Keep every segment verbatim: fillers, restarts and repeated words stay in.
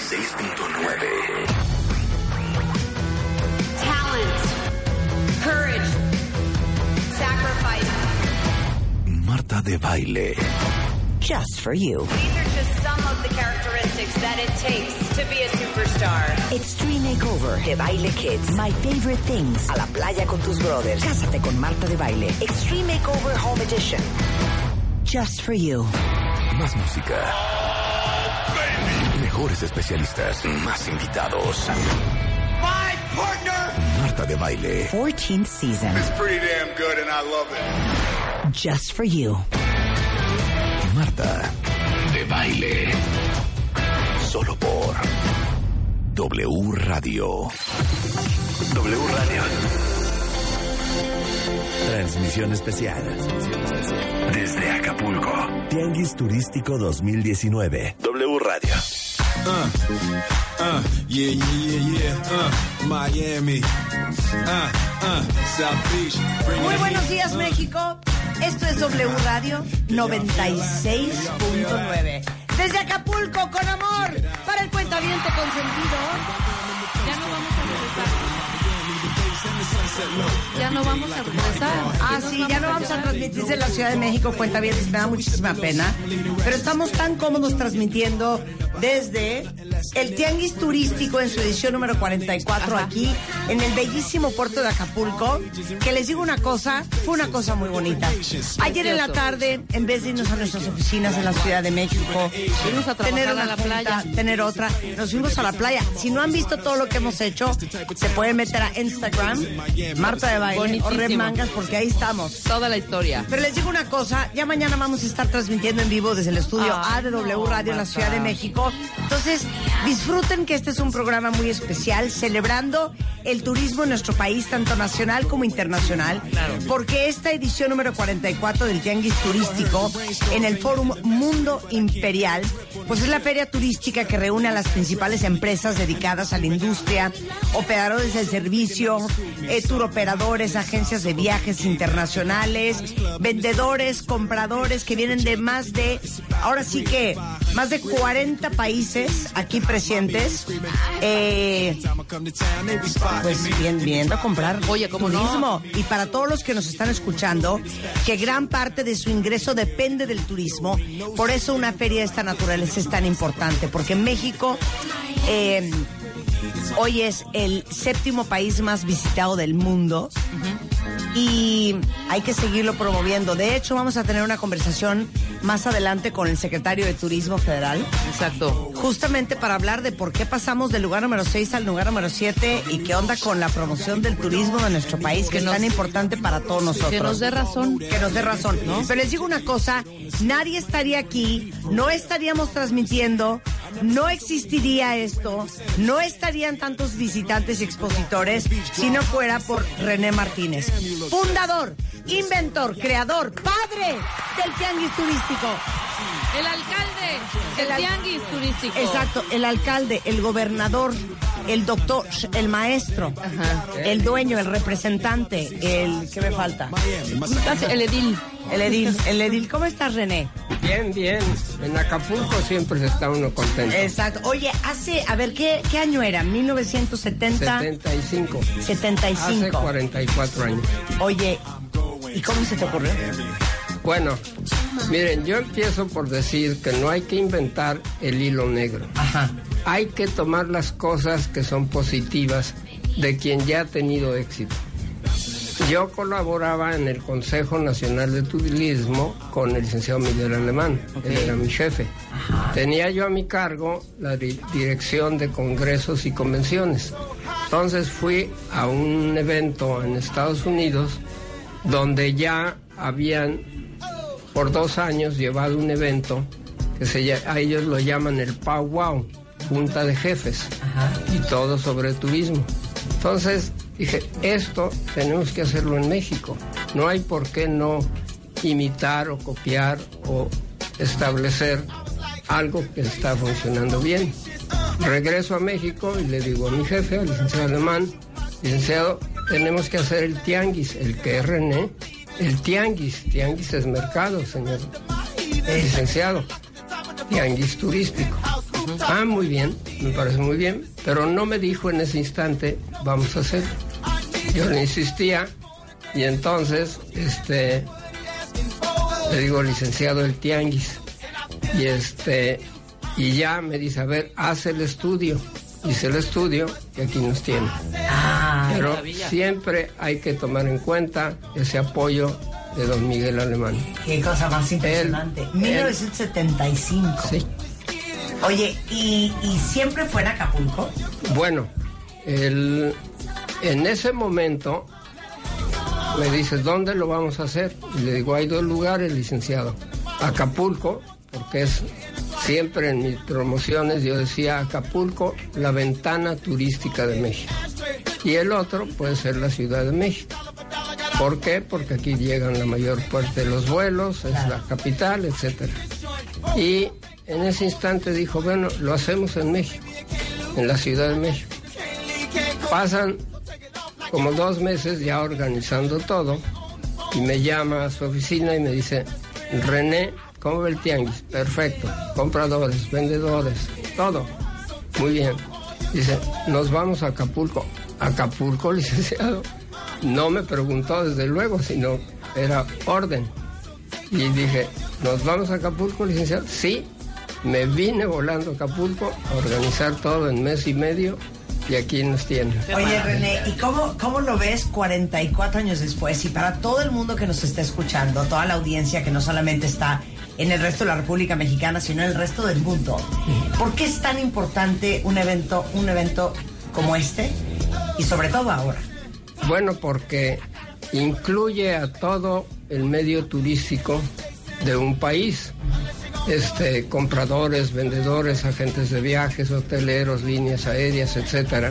seis punto nueve. Talent, courage, sacrifice. Marta de Baile. Just for you. These are just some of the characteristics that it takes to be a superstar. Extreme Makeover de Baile Kids. My Favorite Things. A la playa con tus brothers. Cásate con Marta de Baile. Extreme Makeover Home Edition. Just for you. Más música. Mejores especialistas. Más invitados. My partner. Marta de Baile. fourteenth season. It's pretty damn good and I love it. Just for you. Marta de Baile. Solo por W Radio. W Radio. Transmisión especial. Desde Acapulco. Tianguis Turístico dos mil diecinueve. W Radio. Uh, uh, yeah, yeah, yeah, yeah. Uh, Miami. Uh, uh, South Beach. Muy buenos días, México. Esto es W Radio noventa y seis punto nueve. Desde Acapulco, con amor, para el cuentaviente consentido. Ya no vamos a regresar. Ya no vamos a regresar. Ah, sí, ya no vamos a transmitir desde la Ciudad de México, cuentavientes, me da muchísima pena. Pero estamos tan cómodos transmitiendo desde el Tianguis Turístico en su edición número cuarenta y cuatro. Ajá. Aquí en el bellísimo puerto de Acapulco, que les digo una cosa, fue una cosa muy bonita. Ayer en la tarde, en vez de irnos a nuestras oficinas en la Ciudad de México, fuimos a tener una a la junta, playa, tener otra, nos fuimos a la playa. Si no han visto todo lo que hemos hecho, se pueden meter a Instagram, Marta de Baile, bonitísimo, o Red Mangas, porque ahí estamos. Toda la historia. Pero les digo una cosa, ya mañana vamos a estar transmitiendo en vivo desde el estudio Ay, A de W no, Radio en la Ciudad de México. Entonces, disfruten que este es un programa muy especial, celebrando el turismo en nuestro país, tanto nacional como internacional. Claro. Porque esta edición número cuarenta y cuatro del Tianguis Turístico en el Fórum Mundo Imperial, pues es la feria turística que reúne a las principales empresas dedicadas a la industria, operadores del servicio, eh, turoperadores, agencias de viajes internacionales, vendedores, compradores que vienen de más de, ahora sí que, más de cuarenta países aquí presentes, eh, pues bien, viendo a comprar Oye, ¿cómo turismo. no? Y para todos los que nos están escuchando, que gran parte de su ingreso depende del turismo, por eso una feria de esta naturaleza es tan importante, porque en México eh, hoy es el séptimo país más visitado del mundo. Uh-huh. Y hay que seguirlo promoviendo. De hecho, vamos a tener una conversación más adelante con el secretario de Turismo Federal. Exacto. Justamente para hablar de por qué pasamos del lugar número seis al lugar número siete y qué onda con la promoción del turismo de nuestro país, que, que es nos, tan importante para todos nosotros. Que nos dé razón. Que nos dé razón, ¿no? Pero les digo una cosa, nadie estaría aquí, no estaríamos transmitiendo, no existiría esto, no estarían tantos visitantes y expositores si no fuera por René Martínez, fundador, inventor, creador, padre del Tianguis Turístico. El alcalde del al... Tianguis Turístico. Exacto, el alcalde, el gobernador, el doctor, el maestro, ajá, el dueño, el representante, el... ¿qué me falta? El edil. El edil, el edil. ¿Cómo estás, René? Bien, bien. En Acapulco siempre está uno contento. Exacto. Oye, hace, a ver, ¿qué, qué año era? ¿mil novecientos setenta? setenta y cinco. setenta y cinco. Hace cuarenta y cuatro años. Oye, ¿y cómo se te ocurrió? Bueno, miren, yo empiezo por decir que no hay que inventar el hilo negro. Ajá. Hay que tomar las cosas que son positivas de quien ya ha tenido éxito. Yo colaboraba en el Consejo Nacional de Turismo con el licenciado Miguel Alemán, okay. Él era mi jefe. Ajá. Tenía yo a mi cargo la di- dirección de congresos y convenciones. Entonces fui a un evento en Estados Unidos donde ya habían por dos años llevado un evento que se, a ellos lo llaman el P A W O W, Junta de Jefes. Ajá. Y todo sobre turismo. Entonces dije, esto tenemos que hacerlo en México. No hay por qué no imitar o copiar o establecer algo que está funcionando bien. Regreso a México y le digo a mi jefe, al licenciado Alemán, licenciado, tenemos que hacer el tianguis, el que es René, el tianguis, tianguis es mercado, señor licenciado, tianguis turístico. Ah, muy bien, me parece muy bien, pero no me dijo en ese instante, vamos a hacer. Yo le insistía y entonces, este, le digo, licenciado, el tianguis, y este, y ya me dice, a ver, haz el estudio. Hice el estudio y aquí nos tiene. Ah, pero maravilla. siempre hay que tomar en cuenta ese apoyo de don Miguel Alemán. qué cosa más impresionante. Él- mil novecientos setenta y cinco. Sí. Oye, ¿y, ¿y siempre fue en Acapulco? Bueno, el, en ese momento me dice, ¿dónde lo vamos a hacer? Y le digo, hay dos lugares, licenciado. Acapulco, porque es siempre en mis promociones yo decía Acapulco, la ventana turística de México. Y el otro puede ser la Ciudad de México. ¿Por qué? Porque aquí llegan la mayor parte de los vuelos, es la capital, etcétera. Y en ese instante dijo, bueno, lo hacemos en México, en la Ciudad de México. Pasan como dos meses ya organizando todo y me llama a su oficina y me dice, René, ¿cómo ve el tianguis? Perfecto, compradores, vendedores, todo. Muy bien. Dice, nos vamos a Acapulco. ¿Acapulco, licenciado? No me preguntó desde luego, sino era orden. Y dije, ¿nos vamos a Acapulco, licenciado? Sí. Me vine volando a Acapulco a organizar todo en mes y medio y aquí nos tienen. Oye, René, ¿y cómo, cómo lo ves cuarenta y cuatro años después? Y para todo el mundo que nos está escuchando, toda la audiencia que no solamente está en el resto de la República Mexicana, sino en el resto del mundo, ¿por qué es tan importante un evento, un evento como este? Y sobre todo ahora. Bueno, porque incluye a todo el medio turístico de un país. Este, compradores, vendedores, agentes de viajes, hoteleros, líneas aéreas, etcétera.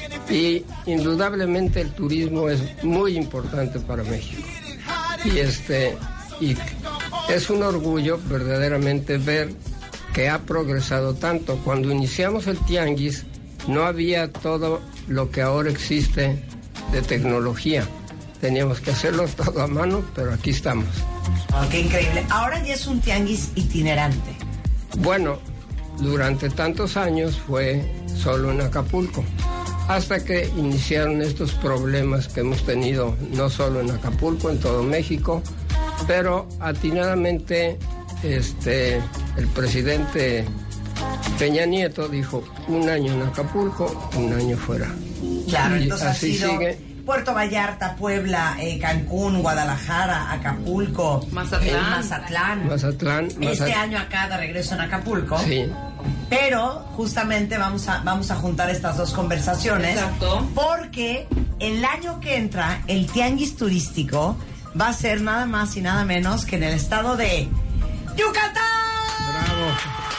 Y indudablemente el turismo es muy importante para México. Y este, y es un orgullo verdaderamente ver que ha progresado tanto. Cuando iniciamos el tianguis no había todo lo que ahora existe de tecnología. Teníamos que hacerlo todo a mano, pero aquí estamos. Oh, qué increíble. Ahora ya es un tianguis itinerante. Bueno, durante tantos años fue solo en Acapulco, hasta que iniciaron estos problemas que hemos tenido no solo en Acapulco, en todo México, pero atinadamente este, el presidente Peña Nieto dijo un año en Acapulco, un año fuera. Claro, Y entonces ha así sido sigue. Puerto Vallarta, Puebla, eh, Cancún, Guadalajara, Acapulco, Mazatlán. eh, Mazatlán. Mazatlán, Este Mazat- año acá de regreso en Acapulco. Sí. Pero justamente vamos a, vamos a juntar estas dos conversaciones. Exacto. Porque el año que entra, el tianguis turístico va a ser nada más y nada menos que en el estado de Yucatán. Bravo.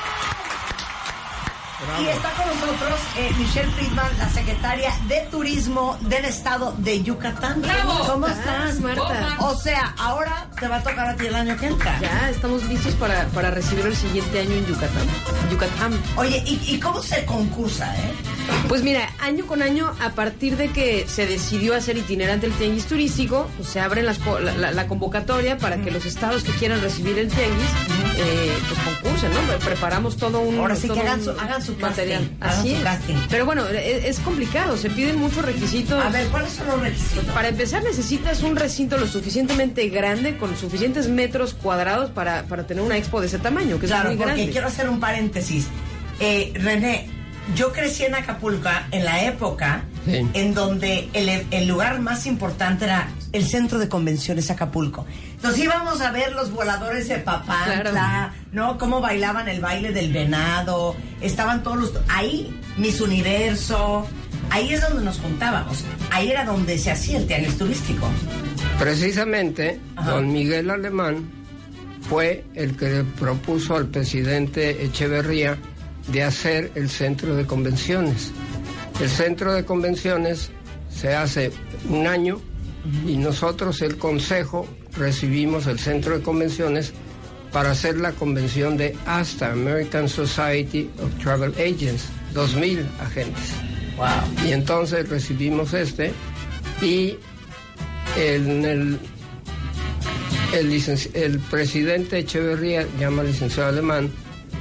Y está con nosotros eh, Michelle Friedman, la secretaria de Turismo del estado de Yucatán. ¡Bravo! ¿Cómo estás, Marta? O sea, ahora te va a tocar a ti el año que entra. Ya estamos listos para, para recibir el siguiente año en Yucatán. Yucatán. Oye, ¿y, y cómo se concursa, eh? Pues mira, año con año, a partir de que se decidió hacer itinerante el tianguis turístico, pues se abre las, co- la, la- la convocatoria para que los estados que quieran recibir el tianguis, eh, pues concursen, ¿no? Pre- Preparamos todo un Ahora sí que todo hagan un su- hagan su material. casting, hagan Así su es. casting. Pero bueno, es, es complicado, se piden muchos requisitos. A ver, ¿cuáles son los requisitos? Para empezar necesitas un recinto lo suficientemente grande, con suficientes metros cuadrados para, para tener una expo de ese tamaño, que Claro, es muy porque grande. quiero hacer un paréntesis. Eh, René, yo crecí en Acapulco en la época Sí. en donde el, el lugar más importante era el centro de convenciones Acapulco. Entonces íbamos a ver los voladores de Papantla, Claro. ¿no? Cómo bailaban el baile del venado, estaban todos los... Ahí, Miss Universo, ahí es donde nos juntábamos. Ahí era donde se hacía el tianguis turístico. Precisamente, Ajá. don Miguel Alemán fue el que le propuso al presidente Echeverría de hacer el centro de convenciones. El centro de convenciones se hace un año y nosotros, el Consejo, recibimos el centro de convenciones para hacer la convención de ASTA, American Society of Travel Agents, dos mil agentes. Wow. Y entonces recibimos este y en el, el, licenci- el presidente Echeverría llama al licenciado Alemán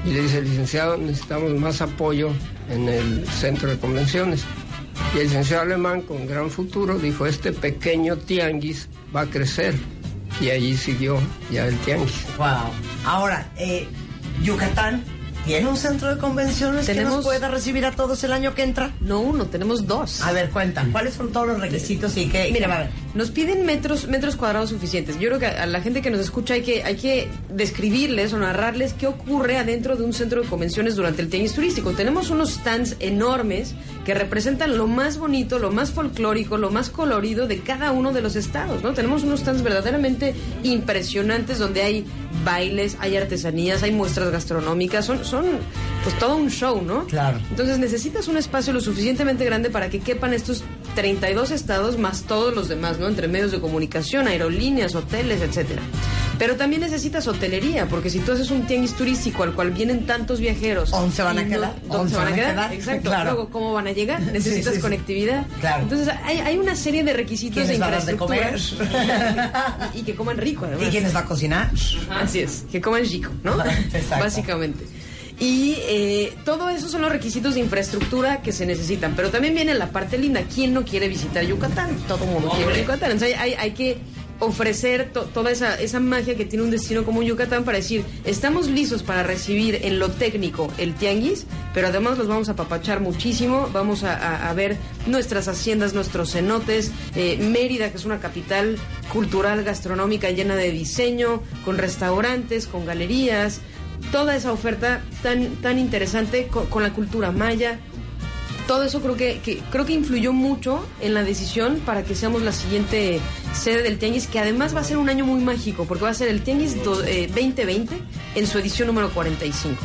Y le dice, licenciado, necesitamos más apoyo en el centro de convenciones. Y el licenciado Alemán, con gran futuro, dijo, este pequeño tianguis va a crecer. Y allí siguió ya el tianguis. Wow. Ahora, eh, Yucatán tiene un centro de convenciones ¿Tenemos? que nos pueda recibir a todos el año que entra. No uno, tenemos dos. A ver, cuenta, ¿cuáles son todos los requisitos y qué? Mira, qué va a haber? Nos piden metros metros cuadrados suficientes. Yo creo que a la gente que nos escucha hay que hay que describirles o narrarles qué ocurre adentro de un centro de convenciones durante el tianguis turístico. Tenemos unos stands enormes que representan lo más bonito, lo más folclórico, lo más colorido de cada uno de los estados, ¿no? Tenemos unos stands verdaderamente impresionantes donde hay bailes, hay artesanías, hay muestras gastronómicas, son son pues todo un show, ¿no? Claro. Entonces necesitas un espacio lo suficientemente grande para que quepan estos treinta y dos estados más todos los demás, ¿no? Entre medios de comunicación, aerolíneas, hoteles, etcétera. Pero también necesitas hotelería, porque si tú haces un tianguis turístico al cual vienen tantos viajeros... ¿Dónde se van a no, quedar? ¿Dónde se van a quedar? Exacto. Claro. Luego, ¿cómo van a llegar? Necesitas Sí, sí, sí. conectividad. Claro. Entonces, hay, hay una serie de requisitos de ¿Quiénes van a dar de infraestructura. comer? y, y que coman rico, además. ¿Y quiénes va a cocinar? Así es, que coman rico, ¿no? Exacto. Básicamente. Y eh, todo eso son los requisitos de infraestructura que se necesitan. Pero también viene la parte linda. ¿Quién no quiere visitar Yucatán? Todo el mundo quiere Yucatán. Entonces hay, hay que ofrecer to, toda esa, esa magia que tiene un destino como Yucatán para decir, estamos listos para recibir en lo técnico el tianguis, pero además los vamos a apapachar muchísimo. Vamos a, a, a ver nuestras haciendas, nuestros cenotes, eh, Mérida, que es una capital cultural, gastronómica llena de diseño, con restaurantes, con galerías, toda esa oferta tan tan interesante con, con la cultura maya. Todo eso creo que, que creo que influyó mucho en la decisión para que seamos la siguiente sede del Tianguis, que además va a ser un año muy mágico, porque va a ser el Tianguis do, eh, veinte veinte en su edición número cuarenta y cinco.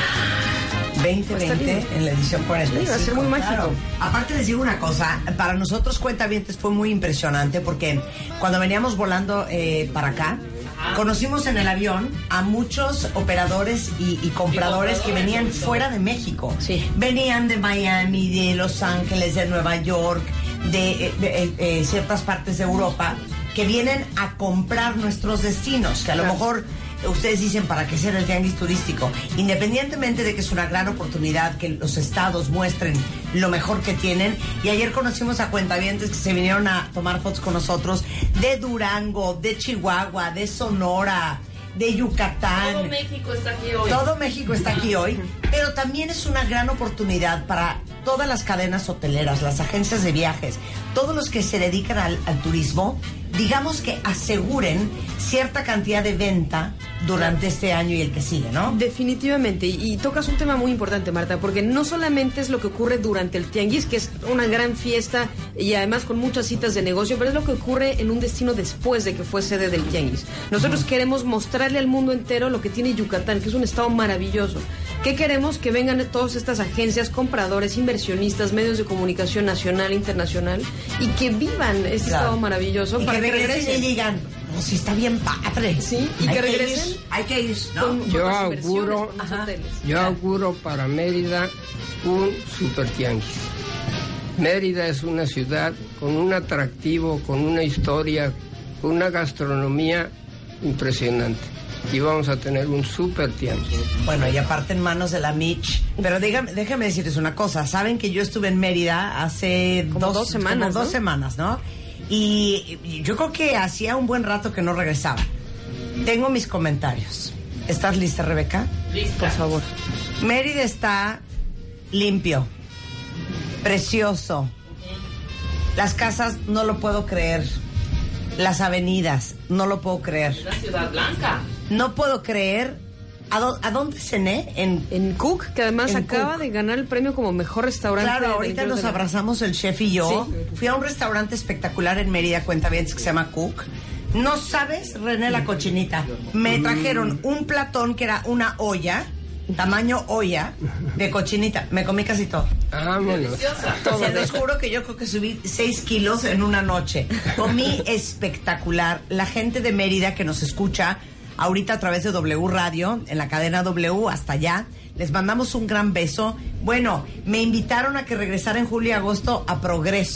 veinte veinte en la edición cuarenta y cinco. Sí, va a ser muy mágico. Claro. Aparte les digo una cosa, para nosotros cuentavientes fue muy impresionante porque cuando veníamos volando eh, para acá, conocimos en el avión a muchos operadores y, y compradores que venían fuera de México. Sí. Venían de Miami, de Los Ángeles, de Nueva York, de, de, de eh, ciertas partes de Europa, que vienen a comprar nuestros destinos, que a lo mejor ustedes dicen, ¿para qué ser el tianguis turístico? Independientemente de que es una gran oportunidad que los estados muestren lo mejor que tienen. Y ayer conocimos a cuentavientes que se vinieron a tomar fotos con nosotros de Durango, de Chihuahua, de Sonora, de Yucatán. Todo México está aquí hoy. Todo México está aquí hoy, pero también es una gran oportunidad para todas las cadenas hoteleras, las agencias de viajes, todos los que se dedican al, al turismo, digamos que aseguren cierta cantidad de venta durante este año y el que sigue, ¿no? Definitivamente, y, y tocas un tema muy importante, Marta, porque no solamente es lo que ocurre durante el tianguis, que es una gran fiesta y además con muchas citas de negocio, pero es lo que ocurre en un destino después de que fue sede del tianguis. Nosotros uh-huh. queremos mostrarle al mundo entero lo que tiene Yucatán, que es un estado maravilloso. ¿Qué queremos? Que vengan todas estas agencias, compradores, inversionistas, medios de comunicación nacional, internacional, y que vivan este claro. estado maravilloso y para que que regresen regresen. y digan, no, si está bien padre. Sí, y hay que regresen. Ir, hay que ir, ¿no? Con, yo con auguro, con los hoteles. yo auguro para Mérida un super tianguis. Mérida es una ciudad con un atractivo, con una historia, con una gastronomía impresionante. Y vamos a tener un super tianguis. Bueno, y aparte en manos de la Mitch. Pero dígame, déjame decirles una cosa. Saben que yo estuve en Mérida hace como dos, dos semanas, como dos ¿no? semanas, ¿no? Y, y yo creo que hacía un buen rato que no regresaba. Tengo mis comentarios. ¿Estás lista, Rebeca? Lista. Por favor. Mérida está limpio, precioso. Las casas, no lo puedo creer. Las avenidas, no lo puedo creer. La Ciudad Blanca. No puedo creer. ¿A, do, ¿a dónde cené? En, En Cook, que además En acaba Cook. de ganar el premio como mejor restaurante. Claro, del ahorita interior nos de la- abrazamos el chef y yo. Sí. Fui a un restaurante espectacular en Mérida, cuentavientes, que se llama Cook. No sabes, René, la cochinita. Me trajeron un platón que era una olla, tamaño olla, de cochinita. Me comí casi todo. Vámonos. Deliciosa. Se los juro que yo creo que subí seis kilos en una noche. Comí espectacular. La gente de Mérida que nos escucha ahorita a través de W Radio, en la cadena W, hasta allá, les mandamos un gran beso. Bueno, me invitaron a que regresara en julio y agosto a Progreso.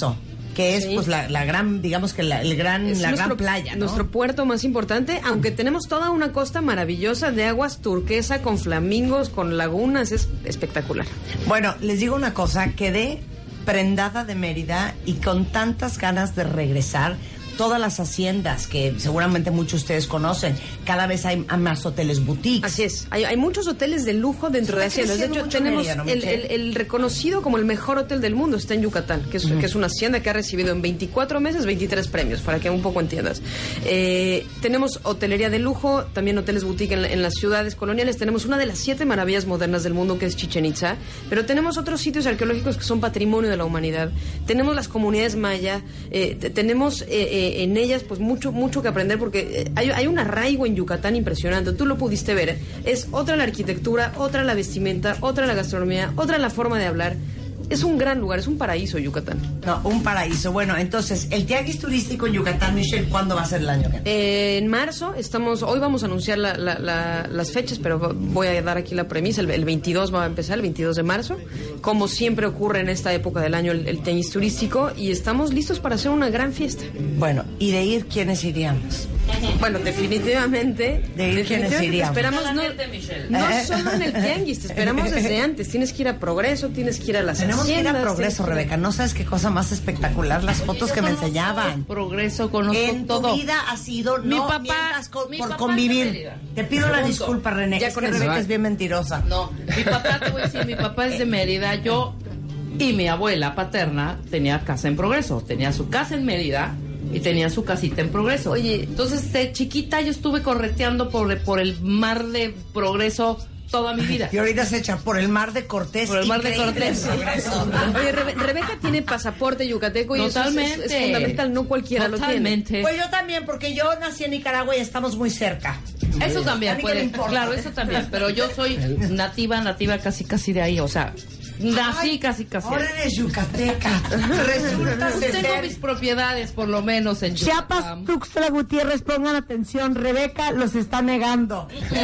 que es Sí. pues la, la gran, digamos que la, el gran, Es la nuestro, gran playa, ¿no? Nuestro puerto más importante, aunque tenemos toda una costa maravillosa de aguas turquesa, con flamingos, con lagunas, es espectacular. Bueno, les digo una cosa, quedé prendada de Mérida y con tantas ganas de regresar. Todas las haciendas que seguramente muchos de ustedes conocen, cada vez hay más hoteles boutiques. Así es, hay, hay muchos hoteles de lujo dentro de haciendas. De hecho, tenemos Mérida, ¿no, el, Michelle? el, el reconocido como el mejor hotel del mundo, está en Yucatán, que es, uh-huh. que es una hacienda que ha recibido en veinticuatro meses veintitrés premios, para que un poco entiendas. Eh, tenemos hotelería de lujo, también hoteles boutique en, en las ciudades coloniales. Tenemos una de las siete maravillas modernas del mundo, que es Chichén Itzá, pero tenemos otros sitios arqueológicos que son patrimonio de la humanidad. Tenemos las comunidades maya, eh, t- tenemos... Eh, eh, en ellas pues mucho mucho que aprender, porque eh, hay, hay un arraigo en Yucatán impresionante. Tú lo pudiste ver, ¿eh? Es otra la arquitectura, otra la vestimenta, otra la gastronomía, otra la forma de hablar. Es un gran lugar, es un paraíso Yucatán. No, un paraíso. Bueno, entonces, el tianguis turístico en Yucatán, Michelle, ¿cuándo va a ser el año que viene? Eh, en marzo estamos, hoy vamos a anunciar la, la, la, las fechas, pero voy a dar aquí la premisa. El, el veintidós va a empezar, el veintidós de marzo. Como siempre ocurre en esta época del año, el, el tianguis turístico, y estamos listos para hacer una gran fiesta. Bueno, ¿y de ir quiénes iríamos? Bueno, definitivamente. De ir quiénes definitivamente iríamos. Te esperamos no, no ¿Eh? solo en el tianguis, te esperamos desde antes. Tienes que ir a Progreso, tienes que ir a las Tenemos que ir a haciendas, Progreso, tienes que- Rebeca. No sabes qué cosa más espectacular, las fotos que me enseñaban. Progreso, conozco En tu todo. vida ha sido Mi no papá- mientas con- mi por papá convivir. es de Mérida. Te pido la Punto. disculpa, René. Ya Es con que eso. Rebeca es bien mentirosa. No, mi papá, te voy a decir, mi papá es de Mérida, yo y mi abuela paterna tenía casa en Progreso, tenía su casa en Mérida y tenía su casita en Progreso. Oye, entonces de chiquita yo estuve correteando por, por el mar de Progreso toda mi vida. Y ahorita se echa por el mar de Cortés. Por el mar de Increíble Cortés. Progreso. Oye, Rebe- Rebeca tiene pasaporte yucateco y eso es- Totalmente. es, es fundamental, no cualquiera lo Totalmente. tiene. Pues yo también, porque yo nací en Nicaragua y estamos muy cerca. Eso A también mí qué me puede, importa. claro, eso también, pero yo soy nativa, nativa casi casi de ahí, o sea, nací Ay, casi casi. Ahora eres yucateca. Resulta Pues tengo ser... mis propiedades, por lo menos en Chiapas, Yucatán. Tuxtla Gutiérrez, pongan atención. Rebeca los está negando.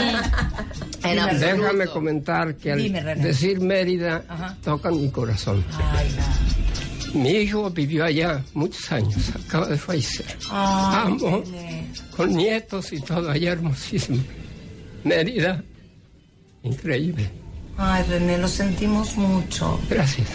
En absoluto. Déjame comentar que al Dime, René. decir Mérida, Ajá. tocan mi corazón. Ay, Mi hijo vivió allá muchos años, acaba de fallecer. Ay, Amo, René. con nietos y todo, allá hermosísimo. Mérida, increíble. Ay, René, lo sentimos mucho. Gracias.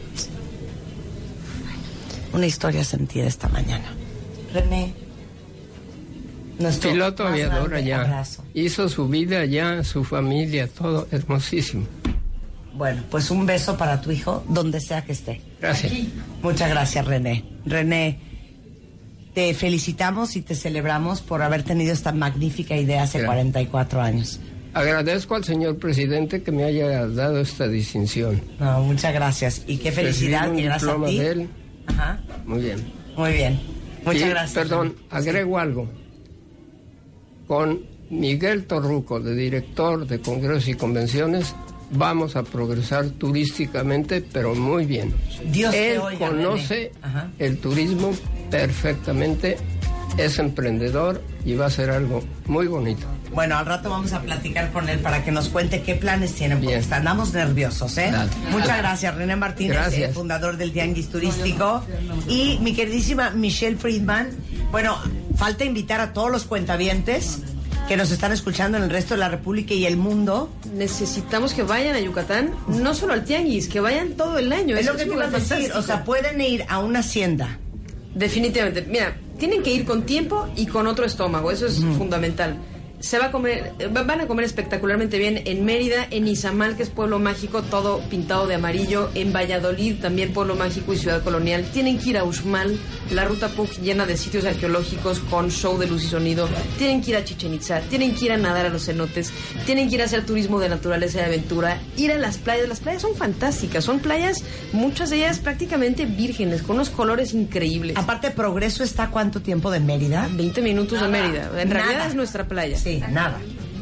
Una historia sentida esta mañana. René. Nuestro Piloto más aviador grande allá. abrazo. Hizo su vida allá, su familia, todo hermosísimo. Bueno, pues un beso para tu hijo, donde sea que esté. Gracias. Muchas gracias, René. René, te felicitamos y te celebramos por haber tenido esta magnífica idea hace Gracias. cuarenta y cuatro años. Agradezco al señor presidente que me haya dado esta distinción. No, muchas gracias. Y qué felicidad Recibí un que gracias a diploma ti. de él. Ajá. Muy bien. Muy bien. Muchas Y, gracias. Perdón, René. agrego algo. Con Miguel Torruco, de director de Congresos y Convenciones, vamos a progresar turísticamente, pero muy bien. Dios te Él oiga, conoce René. Ajá. el turismo perfectamente, es emprendedor y va a ser algo muy bonito. Bueno, al rato vamos a platicar con él para que nos cuente qué planes tienen, porque Bien. andamos nerviosos, ¿eh? Dale. Muchas gracias, René Martínez, Gracias. eh, fundador del Tianguis Turístico. Y mi queridísima Michelle Friedman. Bueno, falta invitar a todos los cuentavientes que nos están escuchando en el resto de la República y el mundo. Necesitamos que vayan a Yucatán, no solo al tianguis, que vayan todo el año. Es lo un que te iba lugar a decir, fantástico. o sea, pueden ir a una hacienda. Definitivamente. Mira, tienen que ir con tiempo y con otro estómago. Eso es fundamental. Se va a comer, va- van a comer espectacularmente bien en Mérida, en Izamal, que es pueblo mágico, todo pintado de amarillo, en Valladolid, también pueblo mágico y ciudad colonial. Tienen que ir a Uxmal, la ruta P U C llena de sitios arqueológicos con show de luz y sonido. Tienen que ir a Chichén Itzá, tienen que ir a nadar a los cenotes, tienen que ir a hacer turismo de naturaleza y aventura, ir a las playas. Las playas son fantásticas, son playas, muchas de ellas prácticamente vírgenes, con unos colores increíbles. Aparte, Progreso está ¿cuánto tiempo de Mérida? veinte minutos de Mérida. En Nada. realidad es nuestra playa. Sí, nada.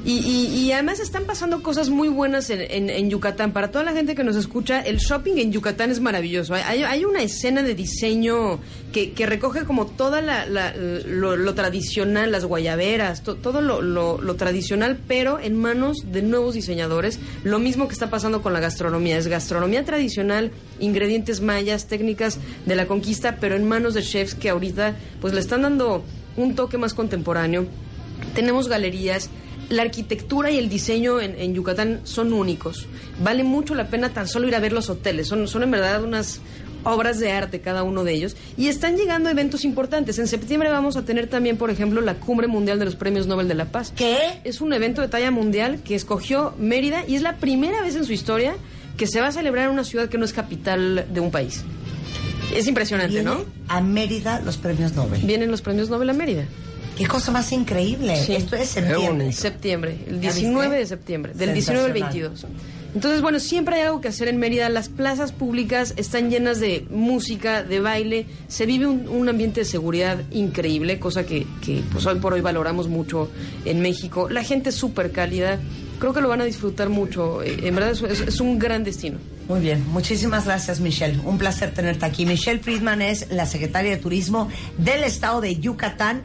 Y, y, y además están pasando cosas muy buenas en, en, en Yucatán. Para toda la gente que nos escucha, el shopping en Yucatán es maravilloso. Hay, hay una escena de diseño que, que recoge como toda la, la lo, lo tradicional, las guayaberas, to, todo lo, lo, lo tradicional, pero en manos de nuevos diseñadores. Lo mismo que está pasando con la gastronomía. Es gastronomía tradicional, ingredientes mayas, técnicas de la conquista, pero en manos de chefs que ahorita pues le están dando un toque más contemporáneo. Tenemos galerías. La arquitectura y el diseño en, en Yucatán son únicos. Vale mucho la pena tan solo ir a ver los hoteles. Son, son en verdad unas obras de arte cada uno de ellos. Y están llegando eventos importantes. En septiembre vamos a tener también, por ejemplo, la Cumbre Mundial de los Premios Nobel de la Paz. ¿Qué? Es un evento de talla mundial que escogió Mérida y es la primera vez en su historia que se va a celebrar en una ciudad que no es capital de un país. Es impresionante, ¿Viene ¿no? a Mérida los premios Nobel? Vienen los premios Nobel a Mérida. Qué cosa más increíble. Sí. Esto es septiembre. Septiembre, el diecinueve de septiembre, del diecinueve al veintidós. Entonces, bueno, siempre hay algo que hacer en Mérida. Las plazas públicas están llenas de música, de baile. Se vive un, un ambiente de seguridad increíble, cosa que, que pues hoy por hoy valoramos mucho en México. La gente es súper cálida. Creo que lo van a disfrutar mucho. En verdad es, es, es un gran destino. Muy bien, muchísimas gracias, Michelle. Un placer tenerte aquí. Michelle Friedman es la secretaria de Turismo del estado de Yucatán.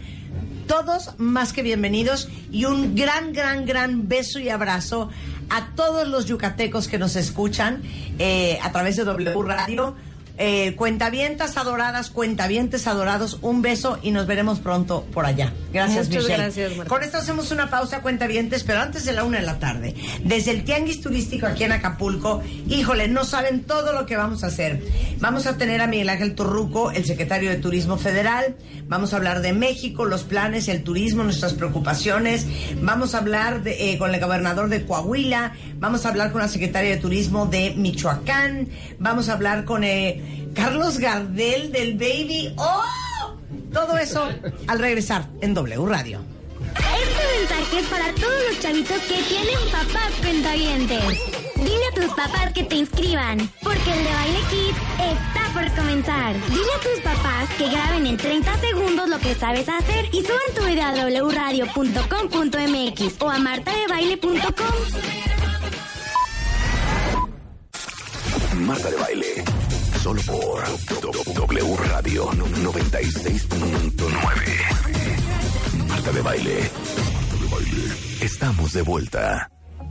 Todos más que bienvenidos y un gran, gran, gran beso y abrazo a todos los yucatecos que nos escuchan eh, a través de W Radio. Eh, cuentavientas adoradas, cuentavientes adorados, un beso y nos veremos pronto por allá. Gracias, Muchas Michelle. gracias, Marta. Con esto hacemos una pausa, cuentavientes, pero antes de la una de la tarde, desde el Tianguis Turístico aquí en Acapulco, híjole, no saben todo lo que vamos a hacer. Vamos a tener a Miguel Ángel Torruco, el secretario de Turismo Federal. Vamos a hablar de México, los planes, el turismo, nuestras preocupaciones. Vamos a hablar de, eh, con el gobernador de Coahuila. Vamos a hablar con la secretaria de Turismo de Michoacán. Vamos a hablar con eh, Carlos Gardel del Baby. ¡Oh! Todo eso al regresar en W Radio. Este mensaje es para todos los chavitos que tienen papás cuentavientes. Dile a tus papás que te inscriban, porque el de Baile Kids está por comenzar. Dile a tus papás que graben en treinta segundos lo que sabes hacer y suban tu video a doble u radio punto com punto m x o a marta de baile punto com. Marta de Baile, solo por W Radio noventa y seis punto nueve. Marta de Baile. Estamos de vuelta.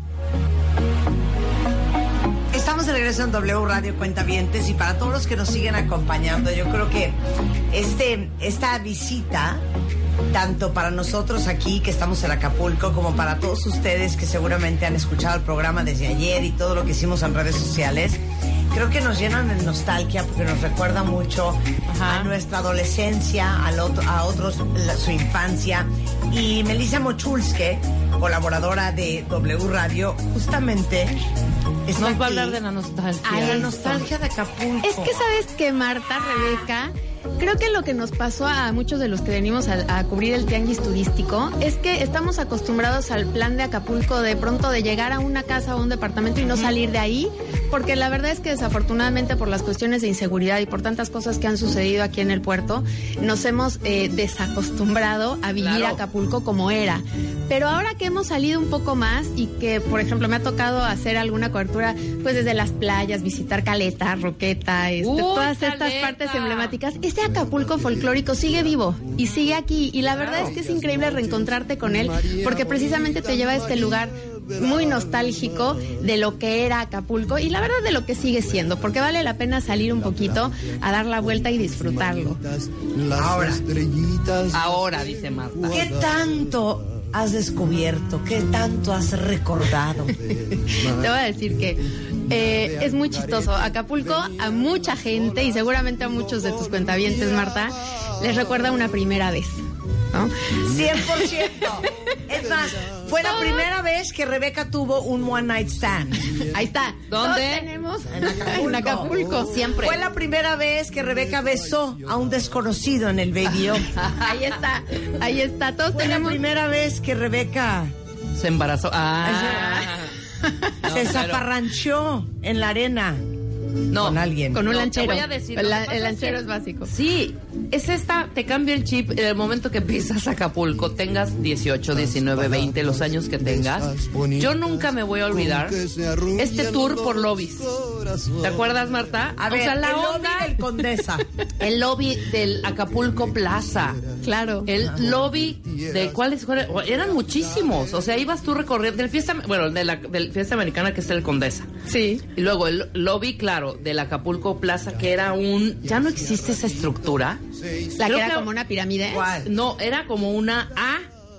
Estamos de regreso en W Radio Cuentavientes y para todos los que nos siguen acompañando, yo creo que este, esta visita, tanto para nosotros aquí que estamos en Acapulco, como para todos ustedes que seguramente han escuchado el programa desde ayer y todo lo que hicimos en redes sociales, creo que nos llenan de nostalgia porque nos recuerda mucho Ajá. a nuestra adolescencia, a, otro, a otros la, su infancia. Y Melissa Mochulske, colaboradora de W Radio, justamente está nos aquí. va a hablar de la nostalgia. Ay, la nostalgia de Acapulco. Es que sabes que Marta, Rebeca, creo que lo que nos pasó a muchos de los que venimos a, a cubrir el tianguis turístico es que estamos acostumbrados al plan de Acapulco de pronto de llegar a una casa o un departamento y no salir de ahí, porque la verdad es que desafortunadamente por las cuestiones de inseguridad y por tantas cosas que han sucedido aquí en el puerto, nos hemos eh, desacostumbrado a vivir claro. Acapulco como era. Pero ahora que hemos salido un poco más y que, por ejemplo, me ha tocado hacer alguna cobertura pues desde las playas, visitar Caleta, Roqueta, este, Uy, todas Caleta. estas partes emblemáticas, ese Acapulco folclórico sigue vivo y sigue aquí. Y la verdad claro. es que es increíble reencontrarte con él porque precisamente te lleva a este lugar muy nostálgico de lo que era Acapulco y la verdad de lo que sigue siendo, porque vale la pena salir un poquito a dar la vuelta y disfrutarlo. Ahora, ahora dice Marta. ¿Qué tanto has descubierto? ¿Qué tanto has recordado? Te voy a decir que eh, es muy chistoso. Acapulco a mucha gente y seguramente a muchos de tus cuentavientes, Marta, les recuerda una primera vez, ¿no? cien por ciento. Es más, fue la primera vez que Rebeca tuvo un one night stand. Ahí está. ¿Dónde? Todos tenemos en Acapulco. En Acapulco, siempre. Fue la primera vez que Rebeca besó a un desconocido en el Baby O. Ahí está, ahí está. Todos fue tenemos. la primera vez que Rebeca se embarazó. Ah. se no, zafarranchó pero... en la arena. No, con alguien. Con un No, te lanchero. voy a decir, el lo que la- pasa el es lanchero que- es básico. Sí, es esta, te cambia el chip en el momento que pisas Acapulco, tengas dieciocho, diecinueve, veinte, los años que tengas. Yo nunca me voy a olvidar este tour por lobbies. ¿Te acuerdas, Marta? A ver, o sea, la el onda, lobby del Condesa. el lobby del Acapulco Plaza. Claro. El lobby de cuáles cuáles- eran muchísimos, o sea, ibas tú recorriendo del fiesta, bueno, de la del fiesta americana que es el Condesa. Sí. Y luego el lobby, claro, del Acapulco Plaza, que era un... ¿Ya no existe esa estructura? La Creo que era como una pirámide. No, era como una A.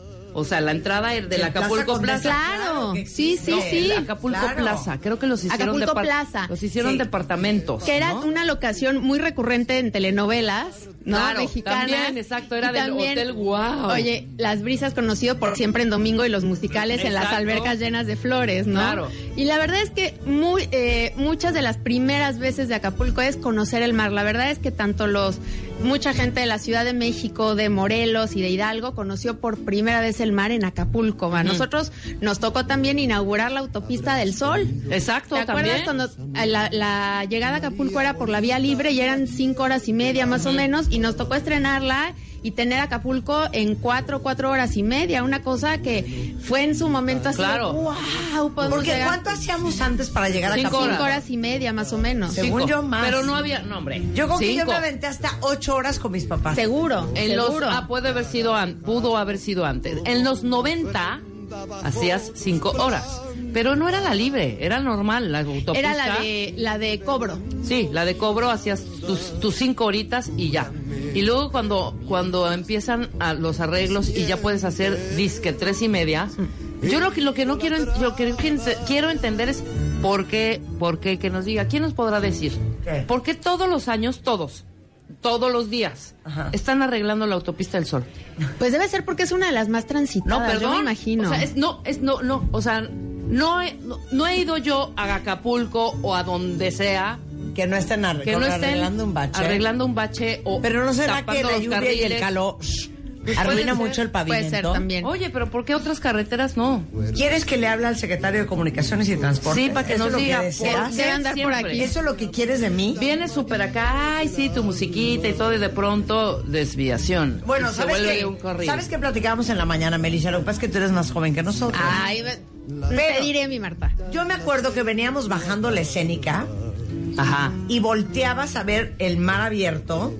O sea, la entrada del Sí, Acapulco Plaza Condesa, Plaza. Claro, que sí, sí, existe. No, sí. el Acapulco Claro. Plaza. Creo que los hicieron... Acapulco depar- Plaza. Los hicieron Sí. departamentos, Que era ¿no? una locación muy recurrente en telenovelas, ¿no? Claro, Mexicanas. también, exacto, era Y del también, Hotel Guau. Oye, Las Brisas, conocido por Siempre en Domingo, y los musicales en las Exacto. albercas llenas de flores, ¿no? Claro. Y la verdad es que muy eh, muchas de las primeras veces de Acapulco es conocer el mar. La verdad es que tanto los mucha gente de la Ciudad de México, de Morelos y de Hidalgo conoció por primera vez el mar en Acapulco. A nosotros nos tocó también inaugurar la autopista del Sol. Exacto, ¿Te acuerdas también. cuando eh, la, la llegada a Acapulco era por la vía libre y eran cinco horas y media más o menos, y nos tocó estrenarla y tener Acapulco en cuatro, cuatro horas y media, una cosa que fue en su momento así, Claro. wow, Porque ¿cuánto hacíamos antes para llegar a Cinco Acapulco? Cinco horas y media más o menos. Según Cinco. yo, más. Pero no había... No, hombre. Yo creo que yo Cinco. me aventé hasta ocho horas con mis papás. Seguro, En los, seguro. ah, puede haber sido an- pudo haber sido antes. En los noventa hacías cinco horas, pero no era la libre, era normal la autopista. Era la de la de cobro. Sí, la de cobro, hacías tus, tus cinco horitas y ya. Y luego cuando cuando empiezan a los arreglos y ya puedes hacer disque tres y media. Yo lo que lo que no quiero en- lo que quiero entender es por qué por qué que nos diga quién nos podrá decir. ¿Qué? ¿Por qué todos los años todos todos los días Ajá. están arreglando la autopista del Sol? Pues debe ser porque es una de las más transitadas, No, perdón. yo me imagino. O sea, es, no, es, no, no, o sea, no he, no, no he ido yo a Acapulco o a donde sea Que no estén, arre- que no estén arreglando un bache. arreglando un bache o Pero no será que tapando la los lluvia y el carriles. calor shh, Pues arruina puede mucho ser. el pavimento. Puede ser también. Oye, pero ¿por qué otras carreteras no? ¿Quieres que le hable al secretario de Comunicaciones y Transportes? Sí, para que ¿Eso nos es lo diga, que deseas? ¿por qué Debe andar por siempre? aquí. ¿Eso es lo que quieres de mí? Viene súper acá, ay, sí, tu musiquita y todo, y de pronto desviación. Bueno, Y se ¿sabes vuelve qué? un corrido. ¿Sabes qué platicábamos en la mañana, Melissa? Lo que pasa es que tú eres más joven que nosotros. Ay, ve- te diré, mi Marta. Yo me acuerdo que veníamos bajando la escénica Ajá. y volteabas a ver el mar abierto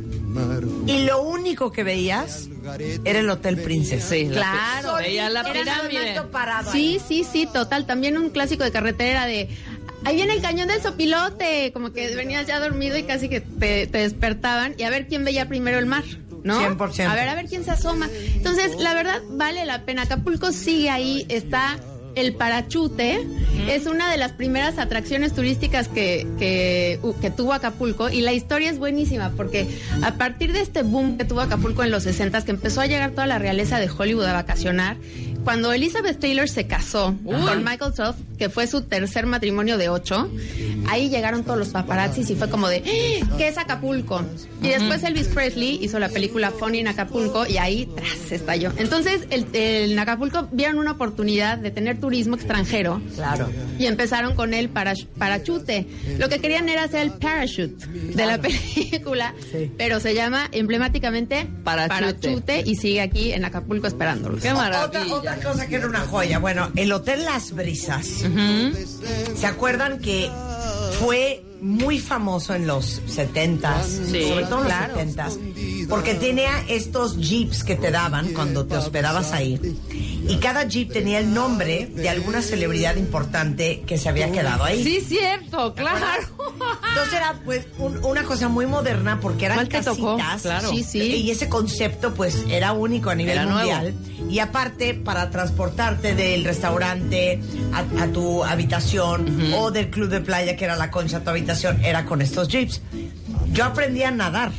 y lo único que veías era el Hotel Princess. Sí, la- Claro. veía la Era pirámide. solamente parado Sí, ahí. sí, sí, total. También un clásico de carretera de... Ahí viene el cañón del Sopilote. Como que venías ya dormido y casi que te, te despertaban. Y a ver quién veía primero el mar, ¿no? cien por ciento. A ver, a ver quién se asoma. Entonces, la verdad, vale la pena. Acapulco sigue ahí, está... El parachute es una de las primeras atracciones turísticas que, que, uh, que tuvo Acapulco, y la historia es buenísima porque a partir de este boom que tuvo Acapulco en los sesentas, que empezó a llegar toda la realeza de Hollywood a vacacionar, cuando Elizabeth Taylor se casó Uy. con Michael Todd, que fue su tercer matrimonio de ocho, ahí llegaron todos los paparazzis y fue como de ¡Ah! ¿qué es Acapulco? Y después Elvis Presley hizo la película Funny en Acapulco y ahí tras estalló. Entonces el, el- en Acapulco vieron una oportunidad de tener turismo extranjero. Claro. Y empezaron con el para, parachute. Lo que querían era hacer el parachute de la película, Sí. pero se llama emblemáticamente Parachute. parachute y sigue aquí en Acapulco esperándolos. Qué maravilla. Otra, otra cosa que era una joya. Bueno, el Hotel Las Brisas. ¿Se acuerdan que fue muy famoso en los setentas? Sí, sobre todo en claro. los setentas. Porque tenía estos jeeps que te daban cuando te hospedabas ahí. Y cada jeep tenía el nombre de alguna celebridad importante que se había quedado ahí. Sí, cierto, claro. Entonces era pues un- una cosa muy moderna porque eran ¿Cuál te tocó? casitas. Claro. Sí, sí. Y ese concepto pues era único a nivel Era nuevo. mundial. Y aparte para transportarte del restaurante a, a tu habitación o del club de playa que era la Concha a tu habitación era con estos jeeps. Yo aprendí a nadar.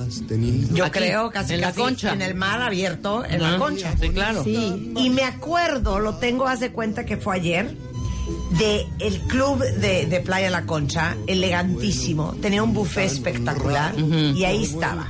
Yo Aquí, creo casi en la casi Concha. en el mar abierto, en Ajá. la Concha. Sí, claro. Sí. Y me acuerdo, lo tengo, haz de cuenta que fue ayer, de el club de, de Playa La Concha, elegantísimo, tenía un buffet espectacular, uh-huh. y ahí estaba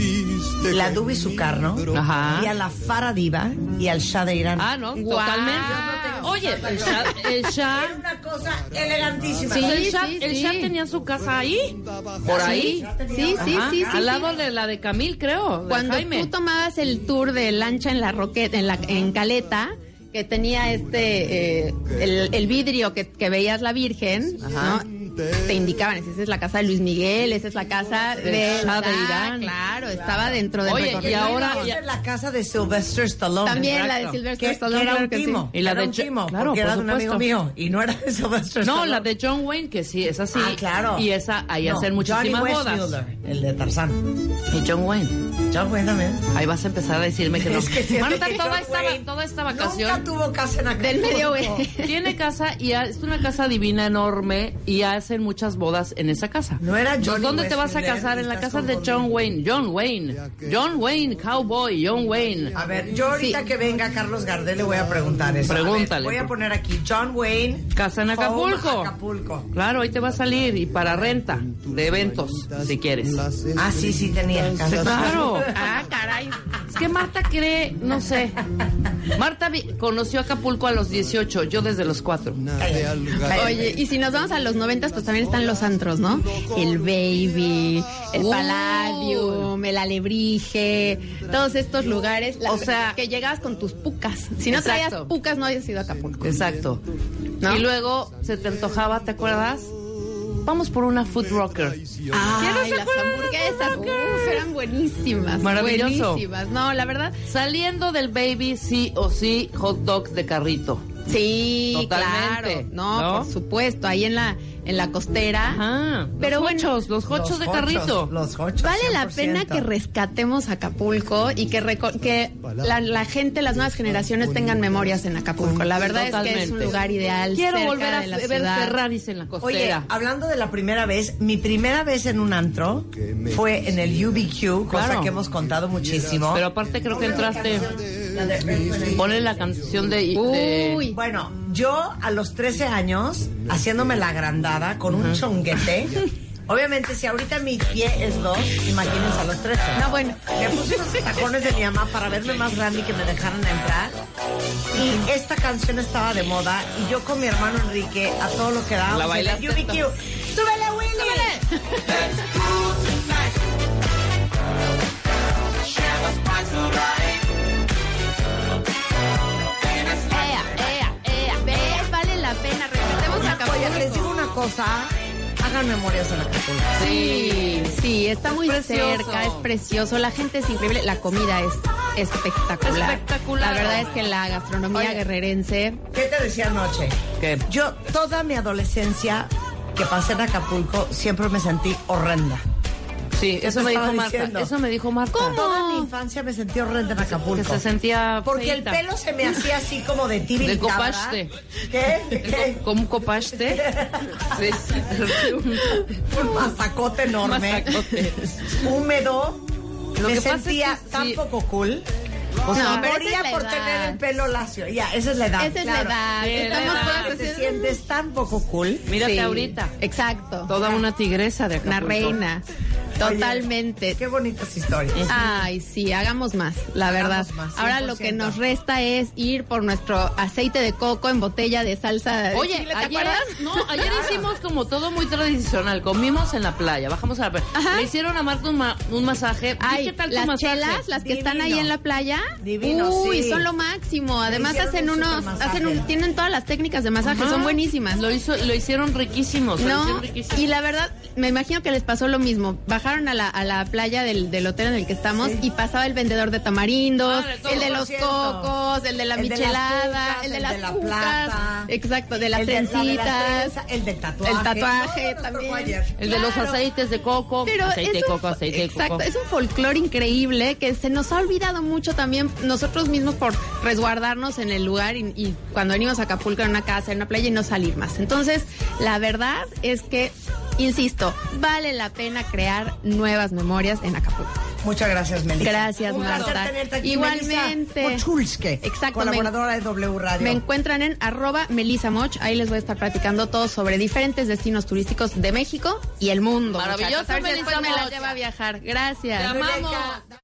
la Dubi Sukarno, Ajá. y a la Farah Diva y al Shah de Irán. Ah, no, wow. Totalmente. Oye, el Shah, el Shah era una cosa elegantísima. Sí, el Shah, sí, el sí. Shah tenía su casa ahí, por ahí. Sí, sí, Ajá. sí, sí. Al sí. lado de la de Camil, creo. de Cuando Jaime. tú tomabas el tour de lancha en la roqueta, en la en Caleta, que tenía este eh, el, el vidrio que, que veías la Virgen, Ajá. ¿no? Te indicaban, esa es la casa de Luis Miguel, esa es la casa de, de Shah de Irán. Claro, estaba dentro del Oye, recorrido. y ahora Esa es la casa de Sylvester Stallone. También Exacto. la de Sylvester que, Stallone, que era claro un que sí. timo. Y la era de un Jo- timo, claro, porque era por de un amigo supuesto. mío y no era de Sylvester No, Stallone. la de John Wayne, que sí, es así. Ah, claro. Y esa, ahí No, hacen muchísimas Johnny bodas. Weissmuller, el de Tarzán. Y John Wayne. John Wayne también. Ahí vas a empezar a decirme que no. Es que siento Marta, que toda John esta, Wayne toda esta vacación. Nunca tuvo casa en Acapulco. Del medio oeste. Tiene casa y ha- es una casa divina, enorme, y hacen muchas bodas en esa casa. No era Johnny ¿Dónde te vas a Weissmuller, casar? En la estás casa de confundido. John Wayne. John Wayne. John Wayne, cowboy, John Wayne. A ver, yo ahorita Sí. que venga Carlos Gardel le voy a preguntar eso. A ver, Pregúntale. voy a poner aquí John Wayne. Casa en Acapulco. Home Acapulco. Claro, ahí te va a salir y para renta de eventos, si quieres. Ah, sí, sí tenía casa. Sí, claro. Ah, caray. Es que Marta cree, no sé. Marta vi- conoció Acapulco a los dieciocho, yo desde los cuatro. Oye, y si nos vamos a los noventas, pues también están los antros, ¿no? El Baby, el Uy. Palladium, el Alebrije, todos estos lugares. La- O sea- que llegabas con tus pucas. Si no traías Exacto. pucas, no habías ido a Acapulco. Exacto. ¿No? Y luego se te antojaba, ¿te acuerdas? Vamos por una food rocker. Ay, las hamburguesas, uf, eran buenísimas. Maravilloso. Buenísimas. No, la verdad, Saliendo del Baby, sí o sí, hot dogs de carrito. sí, Totalmente, claro. No, ¿no? por supuesto, ahí en la en la costera. Ajá. Pero los bueno, hochos, los hochos Los de hochos, carrito. Los hochos, Vale la cien por ciento. pena que rescatemos Acapulco y que, reco- que la, la gente, las nuevas generaciones tengan memorias en Acapulco. La verdad es que es un Totalmente. lugar ideal. Quiero cerca volver a de la ver ciudad. Ferraris en la Oye, costera. hablando de la primera vez, mi primera vez en un antro fue en el U B Q, cosa Claro. que hemos contado muchísimo. Pero aparte creo que entraste. Ponle la canción de. de- Uy, Bueno, yo a los trece años, haciéndome la agrandada con un chonguete. Obviamente, si ahorita mi pie es dos, imagínense a los trece. No, bueno. Me puse unos tacones de mi mamá para verme más grande y que me dejaran entrar. Y esta canción estaba de moda. Y yo con mi hermano Enrique, a todo lo que dábamos La en el bailaste U B Q. ¡Súbele, Willy! ea, ea, ea, ves, vale la pena. Rescatemos Acapulco. Oye, les digo una cosa. Hagan memorias en Acapulco. Sí, sí, está muy precioso. cerca, es precioso, la gente es increíble, la comida es espectacular. Espectacular. La verdad es que la gastronomía Oye. guerrerense, ¿Qué te decía anoche? ¿Qué? Yo toda mi adolescencia que pasé en Acapulco siempre me sentí horrenda. Sí, eso te me dijo estaba Marta. diciendo? Eso me dijo Marta. Toda mi infancia me sentí horrenda en Acapulco. Que se sentía. Porque feita. el pelo se me hacía así como de tibia. De copaste. ¿Qué? ¿Qué? ¿Cómo copaste? Sí, sí. Un mazacote enorme. Mazacote. Húmedo. Lo me que pasa es sentía que tan sí. poco cool. O No, sea, pero esa moría es la por edad. tener el pelo lacio. Ya, esa es la edad. esa es claro. la edad. Sí, Estamos la edad. todas Te haciendo- sientes tan poco cool. Mírate Sí, ahorita. Exacto. Toda una tigresa de Acapulco. Una reina. Totalmente. Qué bonitas historias. Ay, sí, hagamos más, la Hagamos verdad. más, Ahora cien por lo que ciento. nos resta es ir por nuestro aceite de coco en botella de salsa de Oye, chile, ¿te ayer, acuerdas? no, ayer hicimos como todo muy tradicional. Comimos en la playa, bajamos a la playa. Ajá. Le hicieron a Marta un, ma- un masaje. ¿Y Ay, qué tal tu las masaje? chelas, las que están ahí Divino. en la playa. Divino, Uy, sí. son lo máximo. Además hicieron hacen un unos, supermasaje. hacen un, tienen todas las técnicas de masaje, Ajá. son buenísimas. Lo hizo, lo hicieron riquísimos. lo No, hicieron riquísimos. y la verdad, me imagino que les pasó lo mismo. Bajaron a la, a la playa del, del hotel en el que estamos y pasaba el vendedor de tamarindos, Ah, de todo. el de los cien por ciento. cocos, el de la El de las michelada, cucas, el de el las de la cucas, plata. exacto, de las El de- la de las trencitas, trenzas, el del tatuaje. el tatuaje No, no, no, también. tocó ayer. El de los Claro. aceites de coco. Pero aceite es de un- coco, aceite de exacto, coco. es un folclore increíble que se nos ha olvidado mucho también nosotros mismos por resguardarnos en el lugar y, y cuando venimos a Acapulco en una casa, en una playa y no salir más. Entonces, la verdad es que, insisto, vale la pena crear nuevas memorias en Acapulco. Muchas gracias, Melissa. Gracias, Un Marta. placer tenerte aquí, Igualmente. Melissa Mochulske, Exacto. colaboradora de W Radio. Me encuentran en arroba Melissa Moch. Ahí les voy a estar platicando todo sobre diferentes destinos turísticos de México y el mundo. Maravilloso, muchachos. A ver si Melissa después me la Moch. lleva a viajar. Gracias. Te amamos.